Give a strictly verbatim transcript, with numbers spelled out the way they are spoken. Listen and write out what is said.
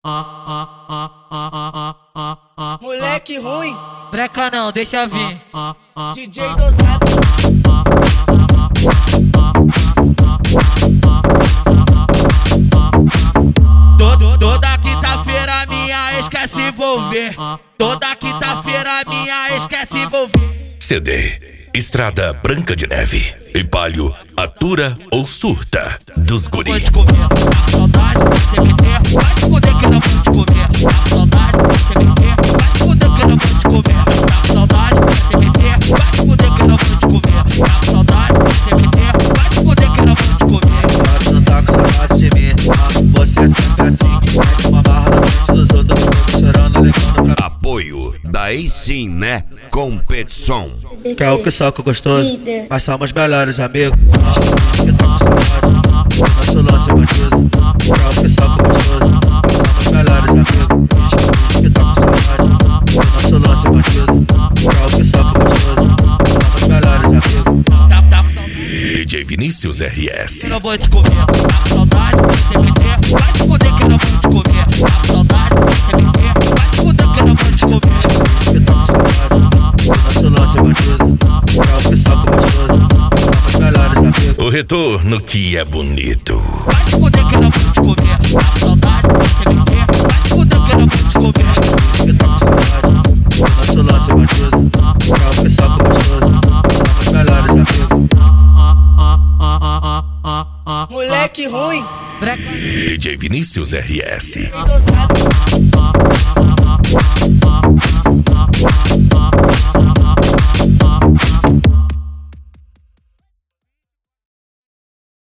Moleque ruim, Breca não, deixa vir. D J dosado. Todo, toda quinta-feira minha ex quer se envolver. Toda quinta-feira minha ex quer se envolver. C D Estrada Branca de Neve. Empalho, atura ou surta dos guri. Vou te comer, tá saudade, você me quer. Vai te fuder que eu não vou te comer. Tá saudade, você me quer. Vai te fuder que eu não vou te comer. Tá saudade, você me quer. Vai te fuder que eu não vou te comer. Tá saudade, você me quer. Vai te fuder que eu não vou te comer. Você não tá com saudade de mim, ah, você é sempre assim. Mete uma barra na frente dos outros, eu chorando, levando pra... Apoio da Ei Sim Né Competição. Quer o que soca gostoso? Mas somos melhores amigos. Que tá com saudade, nosso lance é bandido. Quer o que soca gostoso? Somos melhores amigos. Que tá com saudade, nosso lance é bandido. Quer o que soca gostoso? Somos melhores amigos. Tá, tá com saudade, D J Vinícius R S. eu não vou te comer. Tá com saudade, você me quer. Vai te fuder que eu não vou te comer. Tá com saudade, você me quer. Vai te fuder que eu não vou te comer. Que tá com saudade, nosso lance é bandido. Quer o que soca gostoso? Somos melhores amigos. O retorno que é bonito. Vai te fuder que eu não vou te comer. Tá com saudade, você me quer. Vai te fuder que eu não vou te comer. Que tá com saudade, nosso lance é bandido. Quer o que soca gostoso? Somos melhores amigos. Moleque ruim, Breca D J Vinícius R S. dosado.